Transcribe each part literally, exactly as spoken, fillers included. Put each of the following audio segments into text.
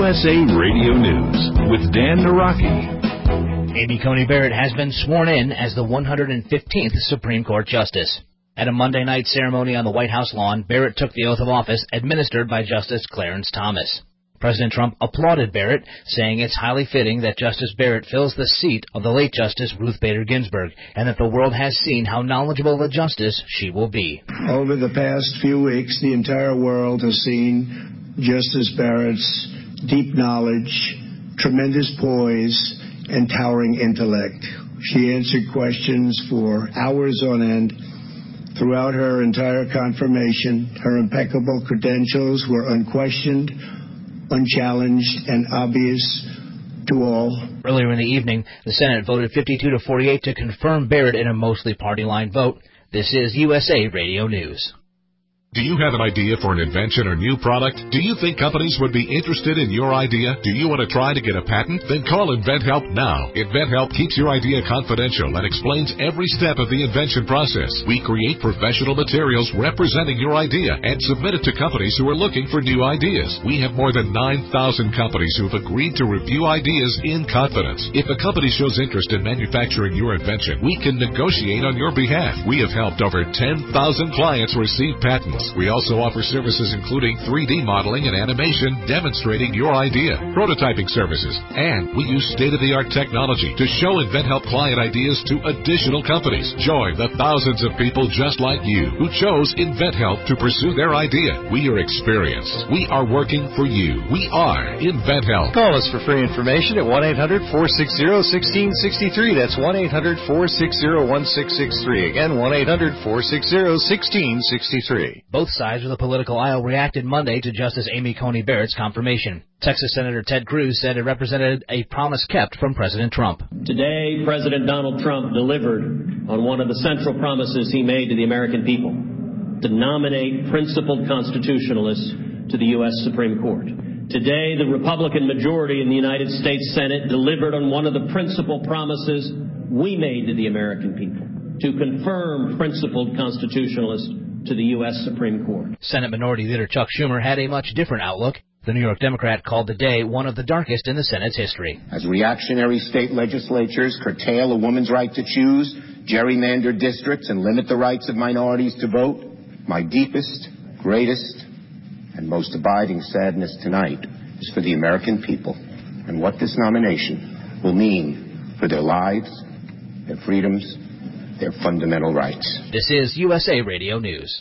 S A Radio News with Dan Naraki. Amy Coney Barrett has been sworn in as the one hundred fifteenth Supreme Court Justice. At a Monday night ceremony on the White House lawn, Barrett took the oath of office administered by Justice Clarence Thomas. President Trump applauded Barrett, saying it's highly fitting that Justice Barrett fills the seat of the late Justice Ruth Bader Ginsburg, and that the world has seen how knowledgeable a justice she will be. Over the past few weeks, the entire world has seen Justice Barrett's deep knowledge, tremendous poise, and towering intellect. She answered questions for hours on end. Throughout her entire confirmation, her impeccable credentials were unquestioned, unchallenged, and obvious to all. Earlier in the evening, the Senate voted fifty-two to forty-eight to confirm Barrett in a mostly party-line vote. This is U S A Radio News. Do you have an idea for an invention or new product? Do you think companies would be interested in your idea? Do you want to try to get a patent? Then call InventHelp now. InventHelp keeps your idea confidential and explains every step of the invention process. We create professional materials representing your idea and submit it to companies who are looking for new ideas. We have more than nine thousand companies who have agreed to review ideas in confidence. If a company shows interest in manufacturing your invention, we can negotiate on your behalf. We have helped over ten thousand clients receive patents. We also offer services including three D modeling and animation demonstrating your idea, prototyping services, and we use state-of-the-art technology to show InventHelp client ideas to additional companies. Join the thousands of people just like you who chose InventHelp to pursue their idea. We are experienced. We are working for you. We are InventHelp. Call us for free information at one eight hundred, four six zero, one six six three. That's one eight hundred, four six zero, one six six three. Again, one eight hundred, four six zero, one six six three. Both sides of the political aisle reacted Monday to Justice Amy Coney Barrett's confirmation. Texas Senator Ted Cruz said it represented a promise kept from President Trump. Today, President Donald Trump delivered on one of the central promises he made to the American people, to nominate principled constitutionalists to the U S Supreme Court. Today, the Republican majority in the United States Senate delivered on one of the principal promises we made to the American people, to confirm principled constitutionalists to the U S Supreme Court. Senate Minority Leader Chuck Schumer had a much different outlook. The New York Democrat called the day one of the darkest in the Senate's history. As reactionary state legislatures curtail a woman's right to choose, gerrymander districts, and limit the rights of minorities to vote, my deepest, greatest, and most abiding sadness tonight is for the American people and what this nomination will mean for their lives, their freedoms, their fundamental rights. This is U S A Radio News.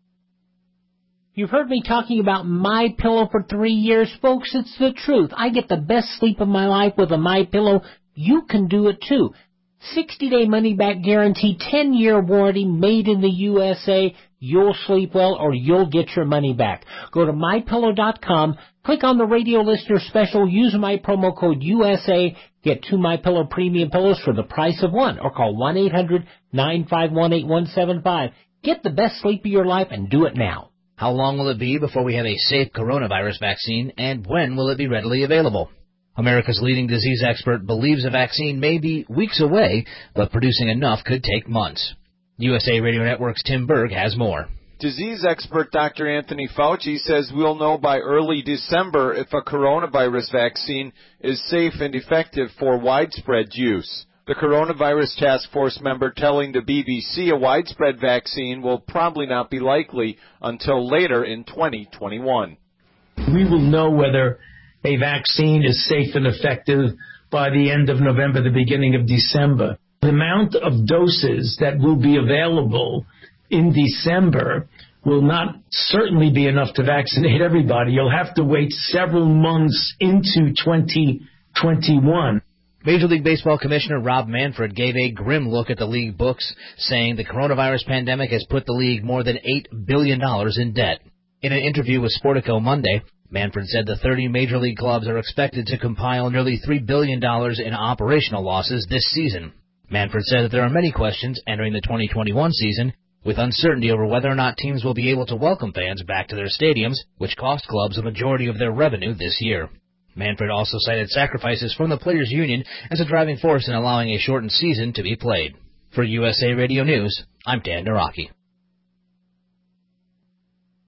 You've heard me talking about MyPillow for three years, folks. It's the truth. I get the best sleep of my life with a MyPillow. You can do it too. sixty-day money-back guarantee, ten-year warranty, made in the U S A. You'll sleep well or you'll get your money back. Go to my pillow dot com, click on the radio listener special, use my promo code U S A, get two MyPillow premium pillows for the price of one, or call one eight hundred, nine five one, eight one seven five. Get the best sleep of your life and do it now. How long will it be before we have a safe coronavirus vaccine, and when will it be readily available? America's leading disease expert believes a vaccine may be weeks away, but producing enough could take months. U S A Radio Network's Tim Berg has more. Disease expert Doctor Anthony Fauci says we'll know by early December if a coronavirus vaccine is safe and effective for widespread use. The coronavirus task force member telling the B B C a widespread vaccine will probably not be likely until later in twenty twenty-one. We will know whether a vaccine is safe and effective by the end of November, the beginning of December. The amount of doses that will be available in December will not certainly be enough to vaccinate everybody. You'll have to wait several months into twenty twenty-one. Major League Baseball Commissioner Rob Manfred gave a grim look at the league books, saying the coronavirus pandemic has put the league more than eight billion dollars in debt. In an interview with Sportico Monday, Manfred said the thirty major league clubs are expected to compile nearly three billion dollars in operational losses this season. Manfred said that there are many questions entering the twenty twenty-one season, with uncertainty over whether or not teams will be able to welcome fans back to their stadiums, which cost clubs a majority of their revenue this year. Manfred also cited sacrifices from the Players Union as a driving force in allowing a shortened season to be played. For U S A Radio News, I'm Dan Naraki.